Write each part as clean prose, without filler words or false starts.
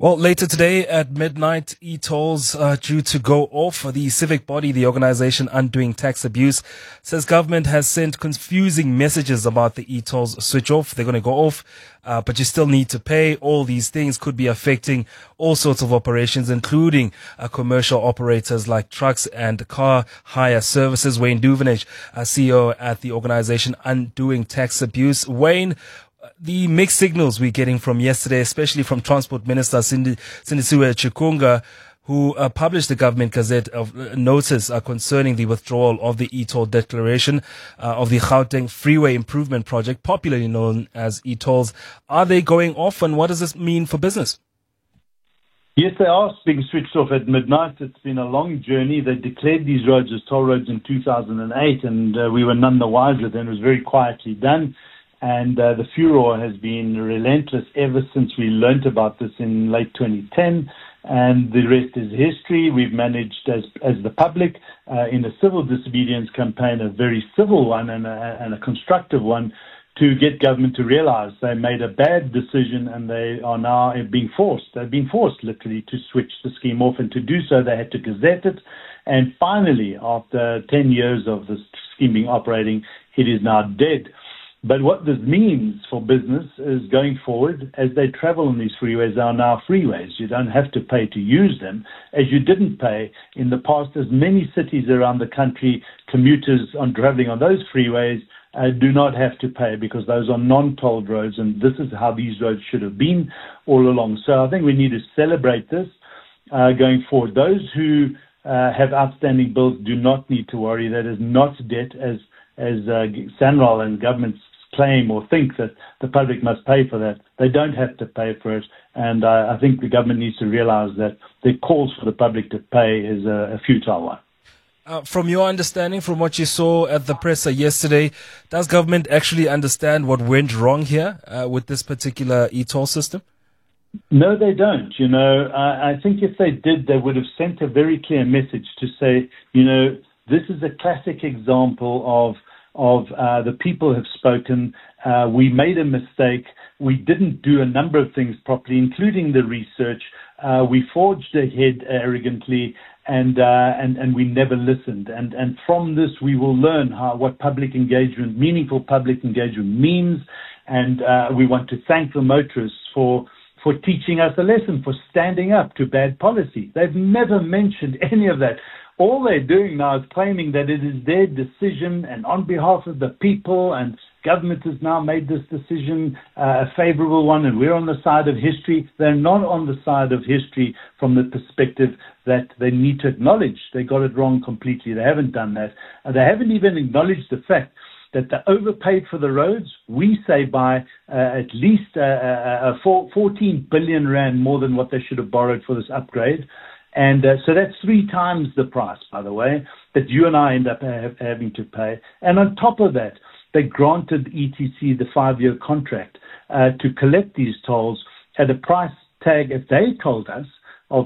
Well, later today at midnight, e-tolls are due to go off. The civic body, the organization Undoing Tax Abuse, says government has sent confusing messages about the e-tolls switch off. They're going to go off, but you still need to pay. All these things could be affecting all sorts of operations, including commercial operators like trucks and car hire services. Wayne Duvenage, CEO at the organization Undoing Tax Abuse. Wayne, the mixed signals we're getting from yesterday, especially from Transport Minister Sindisiwe Chikunga, who published the Government Gazette of notice concerning the withdrawal of the e-toll declaration of the Gauteng Freeway Improvement Project, popularly known as e-tolls. Are they going off, and what does this mean for business? Yes, they are being switched off at midnight. It's been a long journey. They declared these roads as toll roads in 2008, and we were none the wiser then. It was very quietly done. And the furor has been relentless ever since we learnt about this in late 2010. And the rest is history. We've managed, as the public, in a civil disobedience campaign, a very civil one and a constructive one, to get government to realize they made a bad decision and they are now being forced. They've been forced, literally, to switch the scheme off. And to do so, they had to gazette it. And finally, after 10 years of this scheme being operating, it is now dead. But what this means for business is going forward, as they travel on these freeways, they are now freeways. You don't have to pay to use them, as you didn't pay in the past. As many cities around the country, commuters on traveling on those freeways do not have to pay because those are non-tolled roads, and this is how these roads should have been all along. So I think we need to celebrate this going forward. Those who have outstanding bills do not need to worry. That is not debt, as SANRAL and governments claim or think that the public must pay for that. They don't have to pay for it, and I think the government needs to realize that the calls for the public to pay is a futile one. From your understanding, from what you saw at the presser yesterday, does government actually understand what went wrong here with this particular e-toll system? No, they don't. I think if they did, they would have sent a very clear message to say, this is a classic example of the people have spoken. We made a mistake. We didn't do a number of things properly, including the research. We forged ahead arrogantly, and we never listened. And from this, we will learn what public engagement, meaningful public engagement means. And we want to thank the motorists for teaching us a lesson, for standing up to bad policy. They've never mentioned any of that. All they're doing now is claiming that it is their decision and on behalf of the people, and government has now made this decision a favorable one, and we're on the side of history. They're not on the side of history from the perspective that they need to acknowledge they got it wrong completely. They haven't done that. They haven't even acknowledged the fact that they overpaid for the roads, we say by at least 14 billion rand more than what they should have borrowed for this upgrade. And so that's 3 times the price, by the way, that you and I end up having to pay. And on top of that, they granted ETC the 5-year contract to collect these tolls at a price tag, as they told us, of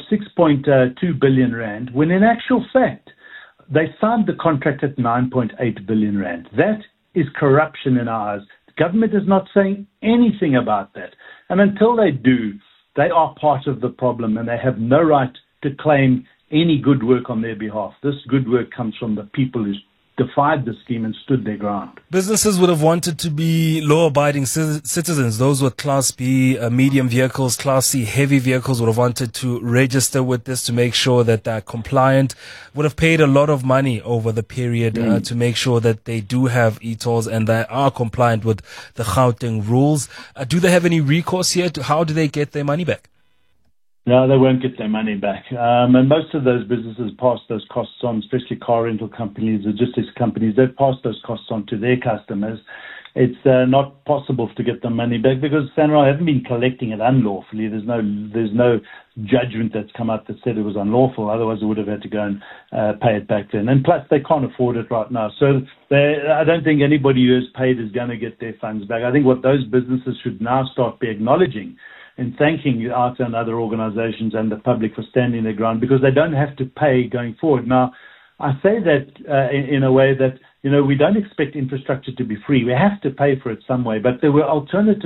6.2 billion rand, when in actual fact, they signed the contract at 9.8 billion rand. That is corruption in our eyes. The government is not saying anything about that. And until they do, they are part of the problem, and they have no right to claim any good work on their behalf. This good work comes from the people who defied the scheme and stood their ground. Businesses would have wanted to be law-abiding citizens. Those with Class B medium vehicles, Class C heavy vehicles would have wanted to register with this to make sure that they're compliant, would have paid a lot of money over the period to make sure that they do have e-tolls and they are compliant with the Gauteng rules. Do they have any recourse here? How do they get their money back? No, they won't get their money back. And most of those businesses pass those costs on, especially car rental companies, logistics companies. They've passed those costs on to their customers. It's not possible to get the money back because SANRAL haven't been collecting it unlawfully. There's no judgment that's come out that said it was unlawful. Otherwise, they would have had to go and pay it back then. And plus, they can't afford it right now. So I don't think anybody who has paid is going to get their funds back. I think what those businesses should now start be acknowledging and thanking ARTA and other organizations and the public for standing their ground, because they don't have to pay going forward. Now, I say that in a way that, we don't expect infrastructure to be free. We have to pay for it some way, but there were alternative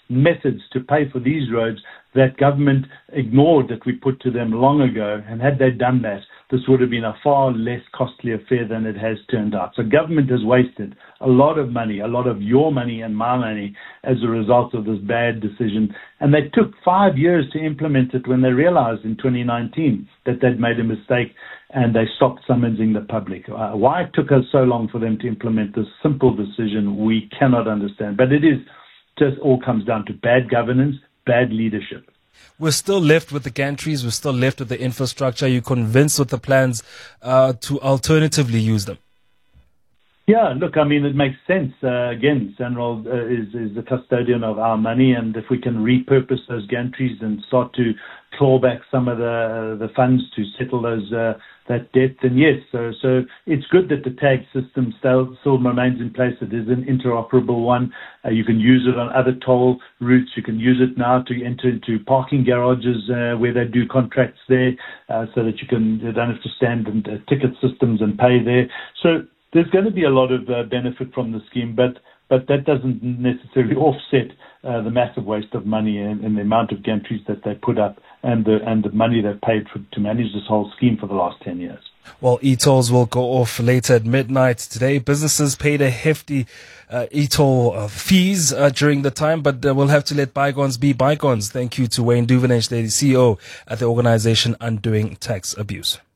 methods to pay for these roads that government ignored that we put to them long ago. And had they done that, this would have been a far less costly affair than it has turned out. So government has wasted a lot of money, a lot of your money and my money as a result of this bad decision. And they took 5 years to implement it when they realized in 2019 that they'd made a mistake, and they stopped summonsing the public. Why it took us so long for them to implement this simple decision, we cannot understand. But it is just all comes down to bad governance, bad leadership. We're still left with the gantries. We're still left with the infrastructure. Are you convinced with the plans to alternatively use them? Yeah, look, I mean, it makes sense. Again, SANRAL is the custodian of our money, and if we can repurpose those gantries and start to claw back some of the funds to settle those that debt, then yes. So it's good that the tag system still remains in place. It is an interoperable one. You can use it on other toll routes. You can use it now to enter into parking garages where they do contracts there, so that you don't have to stand in ticket systems and pay there. So there's going to be a lot of benefit from the scheme, but that doesn't necessarily offset the massive waste of money and the amount of gantries that they put up and the money they've paid to manage this whole scheme for the last 10 years. Well, e-tolls will go off later at midnight today. Businesses paid a hefty e-toll fees during the time, but we'll have to let bygones be bygones. Thank you to Wayne Duvenage, the CEO at the organization Undoing Tax Abuse.